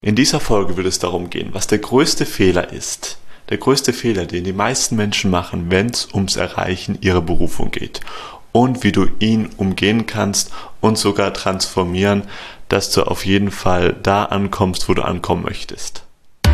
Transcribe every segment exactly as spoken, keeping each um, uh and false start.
In dieser Folge wird es darum gehen, was der größte Fehler ist. Der größte Fehler, den die meisten Menschen machen, wenn es ums Erreichen ihrer Berufung geht. Und wie du ihn umgehen kannst und sogar transformieren, dass du auf jeden Fall da ankommst, wo du ankommen möchtest.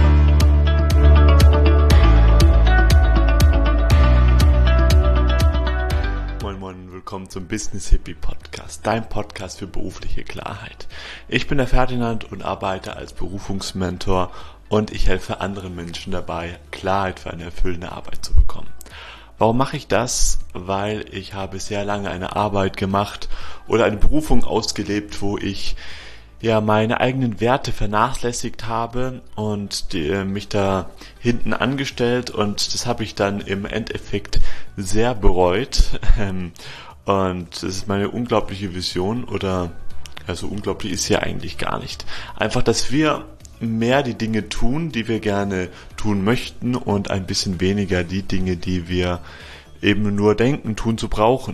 Moin Moin, willkommen zum Business Hippie Podcast, dein Podcast für berufliche Klarheit. Ich bin der Ferdinand und arbeite als Berufungsmentor und ich helfe anderen Menschen dabei, Klarheit für eine erfüllende Arbeit zu bekommen. Warum mache ich das? Weil ich habe sehr lange eine Arbeit gemacht oder eine Berufung ausgelebt, wo ich ja meine eigenen Werte vernachlässigt habe und die, mich da hinten angestellt, und das habe ich dann im Endeffekt sehr bereut. Und das ist meine unglaubliche Vision, oder also unglaublich ist ja eigentlich gar nicht. Einfach, dass wir mehr die Dinge tun, die wir gerne tun möchten, und ein bisschen weniger die Dinge, die wir eben nur denken, tun zu brauchen.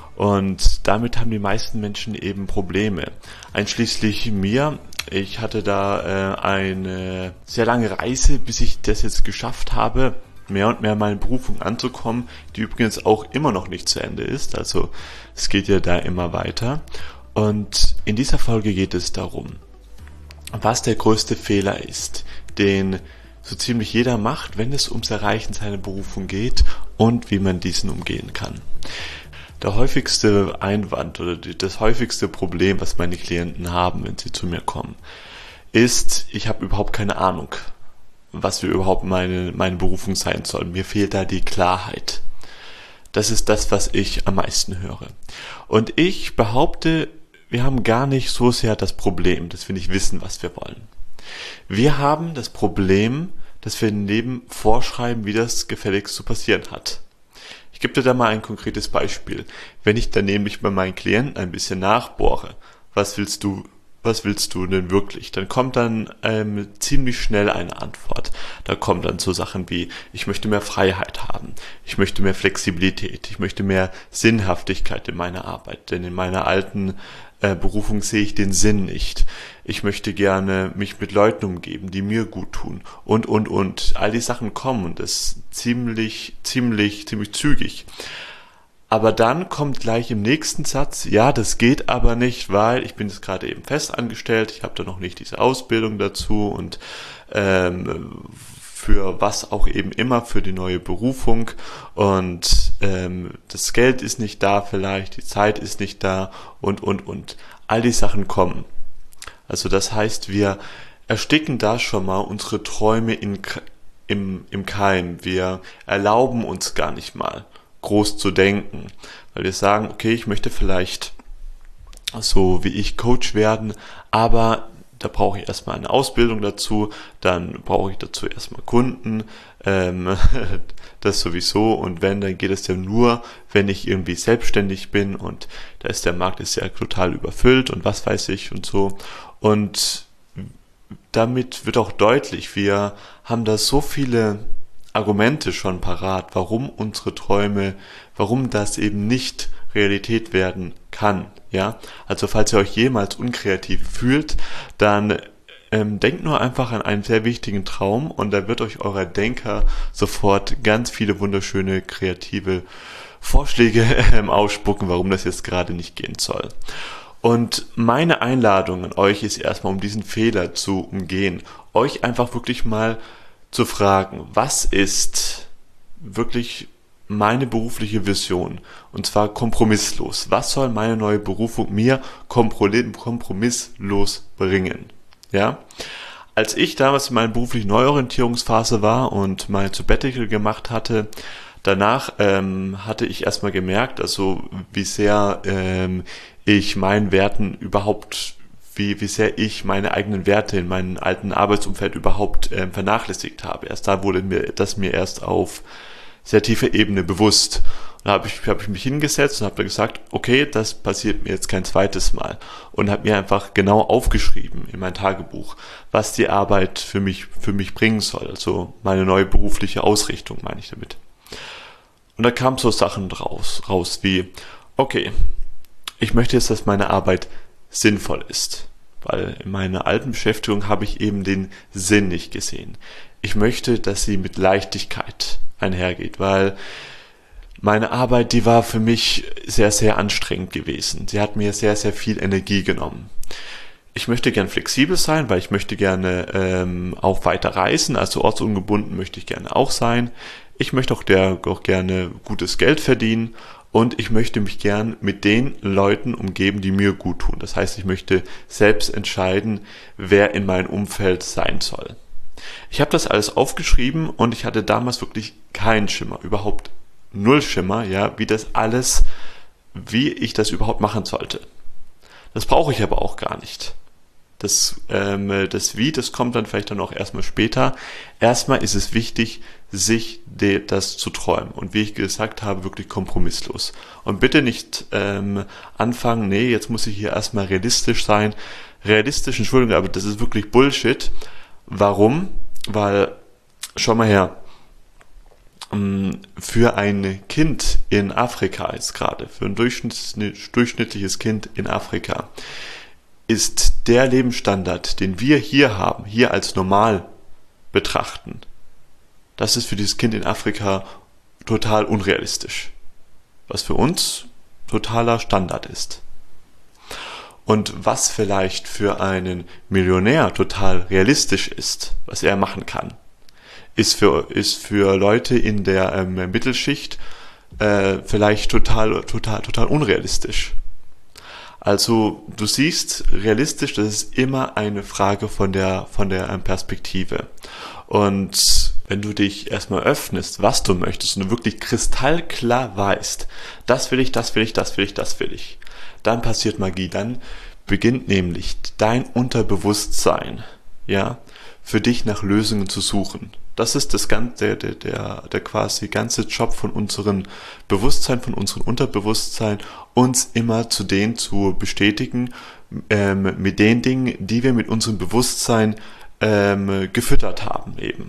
Und damit haben die meisten Menschen eben Probleme. Einschließlich mir. Ich hatte da äh, eine sehr lange Reise, bis ich das jetzt geschafft habe, mehr und mehr in meine Berufung anzukommen, die übrigens auch immer noch nicht zu Ende ist. Also es geht ja da immer weiter. Und in dieser Folge geht es darum, was der größte Fehler ist, den so ziemlich jeder macht, wenn es ums Erreichen seiner Berufung geht, und wie man diesen umgehen kann. Der häufigste Einwand oder das häufigste Problem, was meine Klienten haben, wenn sie zu mir kommen, ist, ich habe überhaupt keine Ahnung, was für überhaupt meine, meine Berufung sein soll. Mir fehlt da die Klarheit. Das ist das, was ich am meisten höre. Und ich behaupte, wir haben gar nicht so sehr das Problem, dass wir nicht wissen, was wir wollen. Wir haben das Problem, dass wir im Leben vorschreiben, wie das gefälligst zu passieren hat. Ich gebe dir da mal ein konkretes Beispiel. Wenn ich dann nämlich bei meinen Klienten ein bisschen nachbohre, was willst du, was willst du denn wirklich? Dann kommt dann ähm, ziemlich schnell eine Antwort. Da kommen dann so Sachen wie, ich möchte mehr Freiheit haben, ich möchte mehr Flexibilität, ich möchte mehr Sinnhaftigkeit in meiner Arbeit, denn in meiner alten äh, Berufung sehe ich den Sinn nicht. Ich möchte gerne mich mit Leuten umgeben, die mir gut tun, und, und, und. All die Sachen kommen, und das ziemlich, ziemlich, ziemlich zügig. Aber dann kommt gleich im nächsten Satz, ja, das geht aber nicht, weil ich bin jetzt gerade eben fest angestellt, ich habe da noch nicht diese Ausbildung dazu, und ähm, für was auch eben immer, für die neue Berufung, und ähm, das Geld ist nicht da vielleicht, die Zeit ist nicht da, und, und, und. All die Sachen kommen. Also das heißt, wir ersticken da schon mal unsere Träume in, im, im Keim. Wir erlauben uns gar nicht mal, groß zu denken, weil wir sagen, okay, ich möchte vielleicht so wie ich Coach werden, aber da brauche ich erstmal eine Ausbildung dazu, dann brauche ich dazu erstmal Kunden, ähm, das sowieso, und wenn, dann geht es ja nur, wenn ich irgendwie selbstständig bin, und da ist der Markt ist ja total überfüllt und was weiß ich und so, und damit wird auch deutlich, wir haben da so viele Argumente schon parat, warum unsere Träume, warum das eben nicht Realität werden kann, ja. Also falls ihr euch jemals unkreativ fühlt, dann ähm, denkt nur einfach an einen sehr wichtigen Traum, und da wird euch euer Denker sofort ganz viele wunderschöne kreative Vorschläge ähm, ausspucken, warum das jetzt gerade nicht gehen soll. Und meine Einladung an euch ist erstmal, um diesen Fehler zu umgehen, euch einfach wirklich mal zu fragen, was ist wirklich meine berufliche Vision, und zwar kompromisslos. Was soll meine neue Berufung mir kompromisslos bringen? Ja? Als ich damals in meiner beruflichen Neuorientierungsphase war und mein Sabbatical gemacht hatte, danach ähm, hatte ich erstmal gemerkt, also wie sehr ähm, ich meinen Werten überhaupt Wie, wie sehr ich meine eigenen Werte in meinem alten Arbeitsumfeld überhaupt äh, vernachlässigt habe. Erst da wurde mir das mir erst auf sehr tiefer Ebene bewusst. Und da habe ich, hab ich mich hingesetzt und habe dann gesagt, okay, das passiert mir jetzt kein zweites Mal. Und habe mir einfach genau aufgeschrieben in mein Tagebuch, was die Arbeit für mich, für mich bringen soll. Also meine neue berufliche Ausrichtung, meine ich damit. Und da kamen so Sachen raus, raus wie, okay, ich möchte jetzt, dass meine Arbeit sinnvoll ist. weil in meiner alten Beschäftigung habe ich eben den Sinn nicht gesehen. Ich möchte, dass sie mit Leichtigkeit einhergeht, weil meine Arbeit, die war für mich sehr, sehr anstrengend gewesen. Sie hat mir sehr, sehr viel Energie genommen. Ich möchte gern flexibel sein, weil ich möchte gerne ähm, auch weiter reisen, also ortsungebunden möchte ich gerne auch sein. Ich möchte auch, der, auch gerne gutes Geld verdienen und ich möchte mich gern mit den Leuten umgeben, die mir gut tun. Das heißt, ich möchte selbst entscheiden, wer in meinem Umfeld sein soll. Ich habe das alles aufgeschrieben und ich hatte damals wirklich keinen Schimmer, überhaupt null Schimmer, ja, wie das alles, wie ich das überhaupt machen sollte. Das brauche ich aber auch gar nicht. Das, ähm, das Wie, das kommt dann vielleicht dann auch erstmal später. Erstmal ist es wichtig, sich de, das zu träumen. Und wie ich gesagt habe, wirklich kompromisslos. Und bitte nicht ähm, anfangen, nee, jetzt muss ich hier erstmal realistisch sein. Realistisch, Entschuldigung, aber das ist wirklich Bullshit. Warum? Weil, schau mal her, für ein Kind in Afrika jetzt gerade, für ein durchschnittliches Kind in Afrika, ist der Lebensstandard, den wir hier haben, hier als normal betrachten, das ist für dieses Kind in Afrika total unrealistisch. Was für uns totaler Standard ist. Und was vielleicht für einen Millionär total realistisch ist, was er machen kann, ist für, ist für Leute in der ähm, Mittelschicht äh, vielleicht total, total, total unrealistisch. Also du siehst, realistisch, das ist immer eine Frage von der, von der ähm, Perspektive. Und wenn du dich erstmal öffnest, was du möchtest und du wirklich kristallklar weißt, das will ich, das will ich, das will ich, das will ich, dann passiert Magie. Dann beginnt nämlich dein Unterbewusstsein, ja, für dich nach Lösungen zu suchen. Das ist das ganze, der, der, der quasi ganze Job von unserem Bewusstsein, von unserem Unterbewusstsein, uns immer zu denen zu bestätigen, ähm, mit den Dingen, die wir mit unserem Bewusstsein ähm, gefüttert haben eben.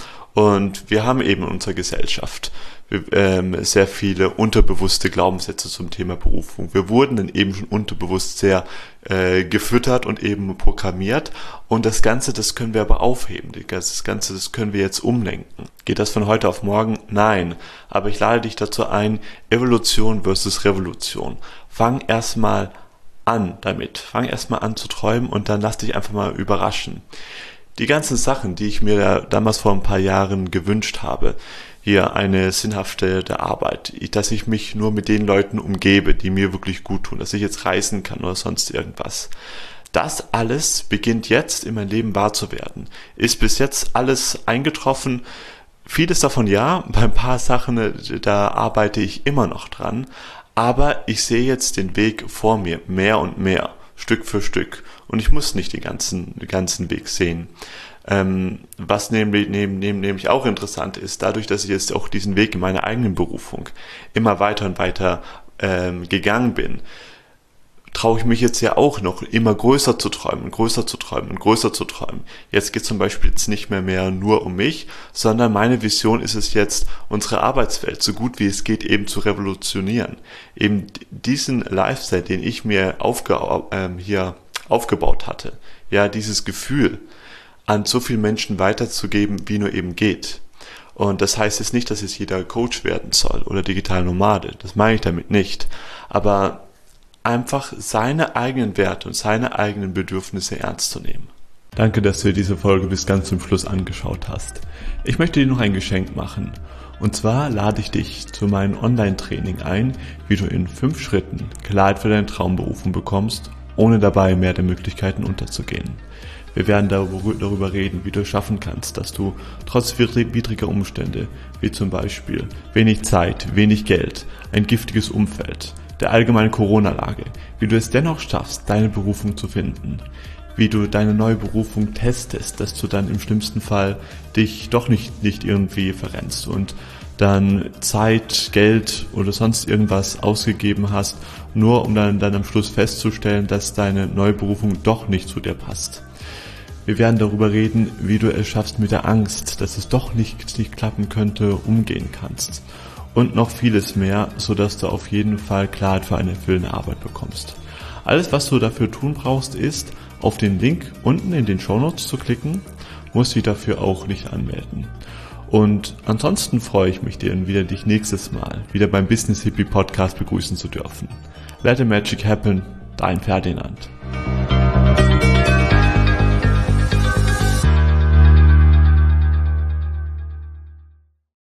Und wir haben eben in unserer Gesellschaft ähm, sehr viele unterbewusste Glaubenssätze zum Thema Berufung. Wir wurden dann eben schon unterbewusst sehr äh, gefüttert und eben programmiert. Und das Ganze, das können wir aber aufheben. Das Ganze, das können wir jetzt umlenken. Geht das von heute auf morgen? Nein. Aber ich lade dich dazu ein, Evolution versus Revolution. Fang erstmal an damit. Fang erstmal an zu träumen und dann lass dich einfach mal überraschen. Die ganzen Sachen, die ich mir damals vor ein paar Jahren gewünscht habe, hier eine sinnhafte Arbeit, dass ich mich nur mit den Leuten umgebe, die mir wirklich gut tun, dass ich jetzt reisen kann oder sonst irgendwas. Das alles beginnt jetzt in meinem Leben wahr zu werden. Ist bis jetzt alles eingetroffen? Vieles davon ja, bei ein paar Sachen, da arbeite ich immer noch dran, aber ich sehe jetzt den Weg vor mir, mehr und mehr. Stück für Stück. Und ich muss nicht den ganzen, den ganzen Weg sehen. Ähm, was nämlich, neben, neben, nämlich auch interessant ist, dadurch, dass ich jetzt auch diesen Weg in meiner eigenen Berufung immer weiter und weiter ähm, gegangen bin, traue ich mich jetzt ja auch noch immer größer zu träumen, größer zu träumen und größer zu träumen. Jetzt geht es zum Beispiel jetzt nicht mehr, mehr nur um mich, sondern meine Vision ist es jetzt, unsere Arbeitswelt so gut wie es geht eben zu revolutionieren. Eben diesen Lifestyle, den ich mir aufge- ähm, hier aufgebaut hatte, ja, dieses Gefühl an so vielen Menschen weiterzugeben, wie nur eben geht. Und das heißt jetzt nicht, dass jetzt jeder Coach werden soll oder digital Nomade, das meine ich damit nicht, aber einfach seine eigenen Werte und seine eigenen Bedürfnisse ernst zu nehmen. Danke, dass du dir diese Folge bis ganz zum Schluss angeschaut hast. Ich möchte dir noch ein Geschenk machen. Und zwar lade ich dich zu meinem Online-Training ein, wie du in fünf Schritten Klarheit für deine Traumberufung bekommst, ohne dabei mehr der Möglichkeiten unterzugehen. Wir werden darüber reden, wie du es schaffen kannst, dass du trotz widriger Umstände, wie zum Beispiel wenig Zeit, wenig Geld, ein giftiges Umfeld, der allgemeinen Corona-Lage, wie du es dennoch schaffst, deine Berufung zu finden, wie du deine neue Berufung testest, dass du dann im schlimmsten Fall dich doch nicht, nicht irgendwie verrennst und dann Zeit, Geld oder sonst irgendwas ausgegeben hast, nur um dann, dann am Schluss festzustellen, dass deine neue Berufung doch nicht zu dir passt. Wir werden darüber reden, wie du es schaffst, mit der Angst, dass es doch nicht, nicht klappen könnte, umgehen kannst. Und noch vieles mehr, sodass du auf jeden Fall Klarheit für eine erfüllende Arbeit bekommst. Alles, was du dafür tun brauchst, ist, auf den Link unten in den Shownotes zu klicken, musst dich dafür auch nicht anmelden. Und ansonsten freue ich mich, dir wieder dich nächstes Mal wieder beim Business Hippie Podcast begrüßen zu dürfen. Let the Magic Happen, dein Ferdinand.